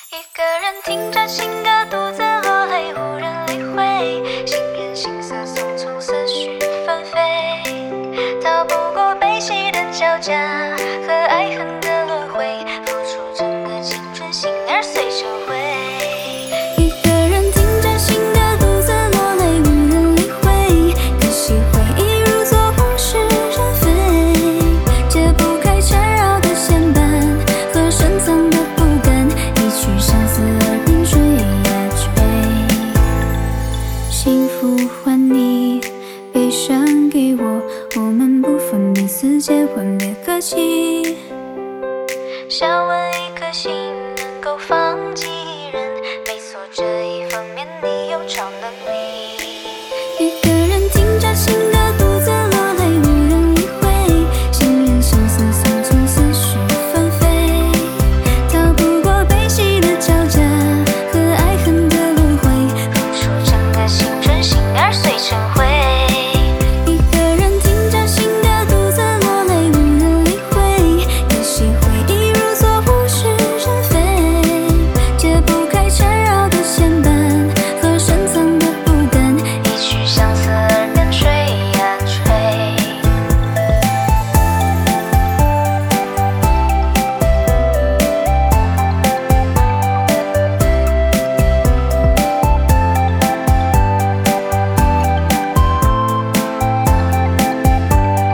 一个人听着情歌，独自落泪，无人理会。心人心色匆匆，思绪纷飞，逃不过悲喜的交加和爱恨的轮回，付出整个青春，心儿碎成灰。一个人听着情歌，独自落泪，无人理会。可惜回忆如昨，往事人非，解不开缠绕的牵绊和深藏的不甘，一曲相思耳边追呀追。幸福还你，悲伤给我，我们不分彼此，结婚别客气。想问一颗心能够放几人？没错，这一方面你有超能力。一个人听着情歌，独自落泪，无人理会。心人心思匆匆，思绪纷飞，逃不过悲喜的交加和爱恨的轮回，付出整个青春，心儿碎成灰。一个人听着情歌，独自落泪，无人理会。可惜回忆如昨，物是人非，解不开缠绕的牵绊和深藏的不甘，一曲相思耳边吹呀吹。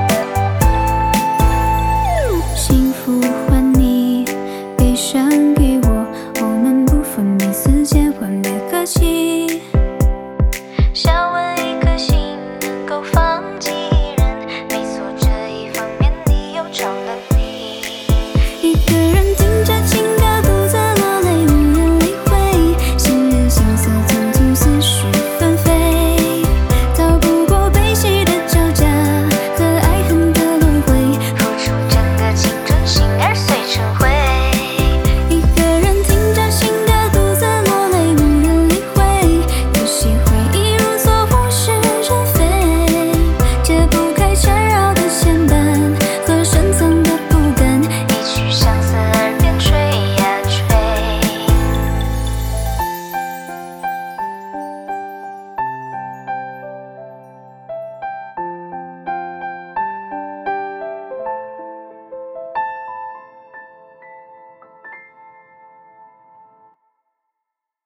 幸福还你，悲伤给